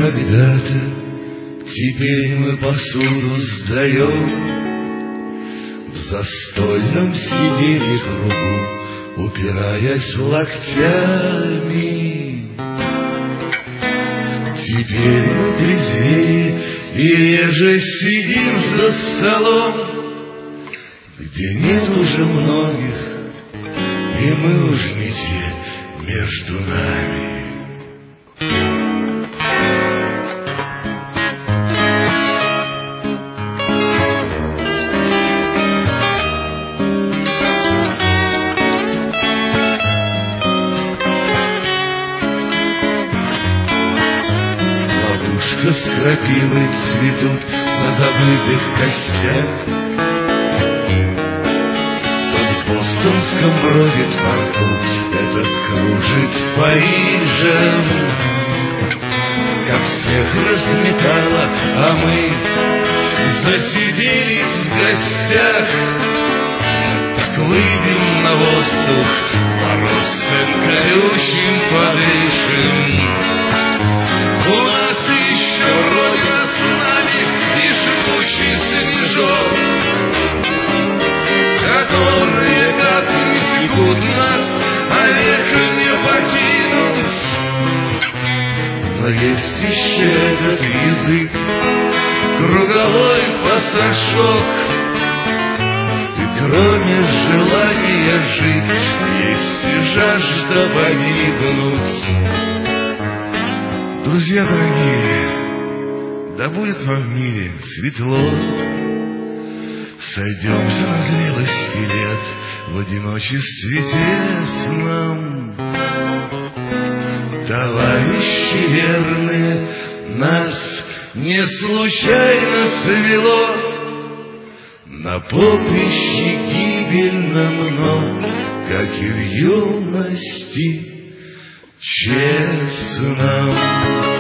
когда-то, теперь мы посуду сдаем. В застольном сидели кругу, упираясь локтями. Теперь мы трезвее и реже сидим за столом, где нет уже многих, и мы уж не те между нами. Ловушка с крапивой цветут на забытых костях. В бостонском бродит паркур, этот кружит Парижем. Как всех разметало, а мы засиделись в гостях. Так выйдем на воздух, морозцем колючим подышим. У нас еще родина с нами и жгучий снежок, которые как не секут нас, а век не покинут. Но есть еще этот язык, круговой пассажок, и кроме желания жить есть и жажда погибнуть. Друзья дорогие, да будет вам в мире светло. Сойдемся на зрелости лет в одиночестве тесном. Товарищи верные, нас не случайно свело на поприще гибельном, но, как и в юности, честном.